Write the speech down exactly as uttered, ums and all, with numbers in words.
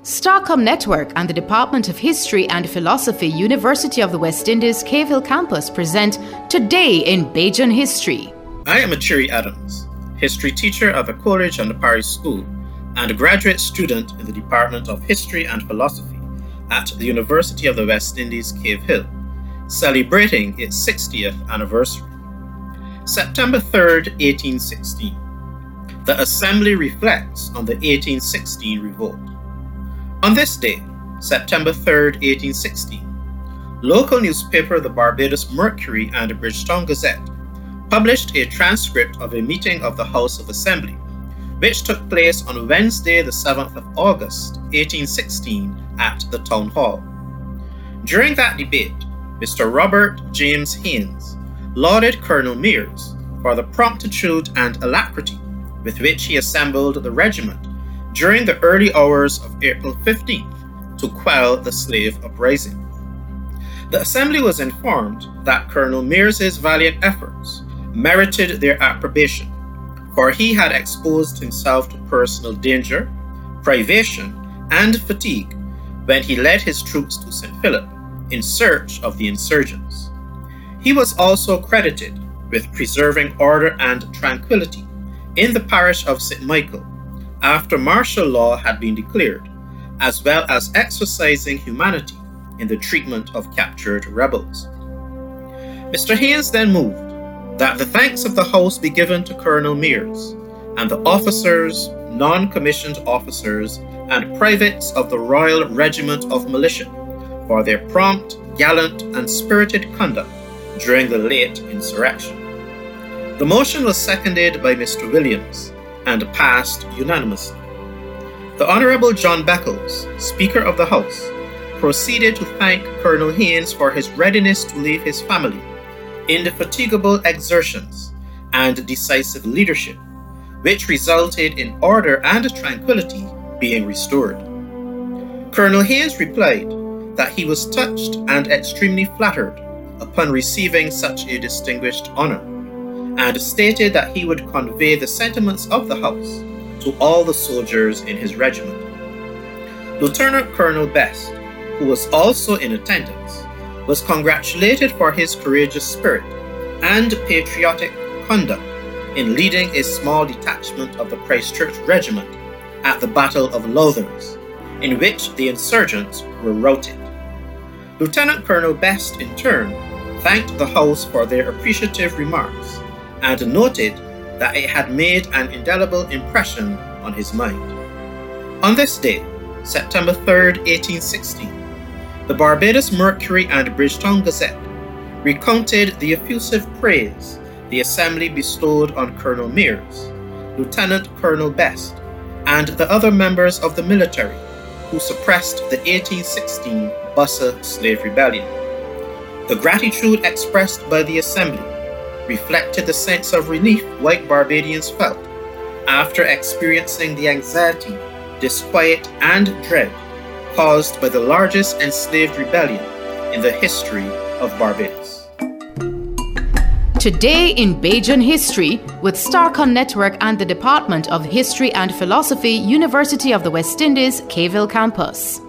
Starcom Network and the Department of History and Philosophy, University of the West Indies, Cave Hill Campus present Today in Bajan History. I am Achiri Adams, history teacher at the Coleridge and the Parish School and a graduate student in the Department of History and Philosophy at the University of the West Indies, Cave Hill, celebrating its sixtieth anniversary. September third, eighteen sixteen. The Assembly reflects on the eighteen sixteen revolt. On this day, September third, eighteen sixteen, local newspaper the Barbados Mercury and the Bridgetown Gazette published a transcript of a meeting of the House of Assembly, which took place on Wednesday, the seventh of August, eighteen sixteen, at the Town Hall. During that debate, Mister Robert James Haynes lauded Colonel Mears for the promptitude and alacrity with which he assembled the regiment during the early hours of April fifteenth to quell the slave uprising. The Assembly was informed that Colonel Mears's valiant efforts merited their approbation, for he had exposed himself to personal danger, privation, and fatigue when he led his troops to Saint Philip in search of the insurgents. He was also credited with preserving order and tranquility in the parish of Saint Michael after martial law had been declared, as well as exercising humanity in the treatment of captured rebels. Mister Haynes then moved that the thanks of the House be given to Colonel Mears and the officers, non-commissioned officers, and privates of the Royal Regiment of Militia for their prompt, gallant, and spirited conduct during the late insurrection. The motion was seconded by Mister Williams and passed unanimously. The Honourable John Beckles, Speaker of the House, proceeded to thank Colonel Haynes for his readiness to leave his family, indefatigable exertions, and decisive leadership, which resulted in order and tranquility being restored. Colonel Haynes replied that he was touched and extremely flattered upon receiving such a distinguished honour, and stated that he would convey the sentiments of the House to all the soldiers in his regiment. Lieutenant Colonel Best, who was also in attendance, was congratulated for his courageous spirit and patriotic conduct in leading a small detachment of the Christchurch Regiment at the Battle of Lowthers, in which the insurgents were routed. Lieutenant Colonel Best, in turn, thanked the House for their appreciative remarks and noted that it had made an indelible impression on his mind. On this day, September third, eighteen sixteen, the Barbados Mercury and Bridgetown Gazette recounted the effusive praise the Assembly bestowed on Colonel Mears, Lieutenant Colonel Best, and the other members of the military who suppressed the eighteen sixteen Bussa slave rebellion. The gratitude expressed by the Assembly reflected the sense of relief white Barbadians felt after experiencing the anxiety, disquiet, and dread caused by the largest enslaved rebellion in the history of Barbados. Today in Bajan History with Starcom Network and the Department of History and Philosophy, University of the West Indies, Cave Hill Campus.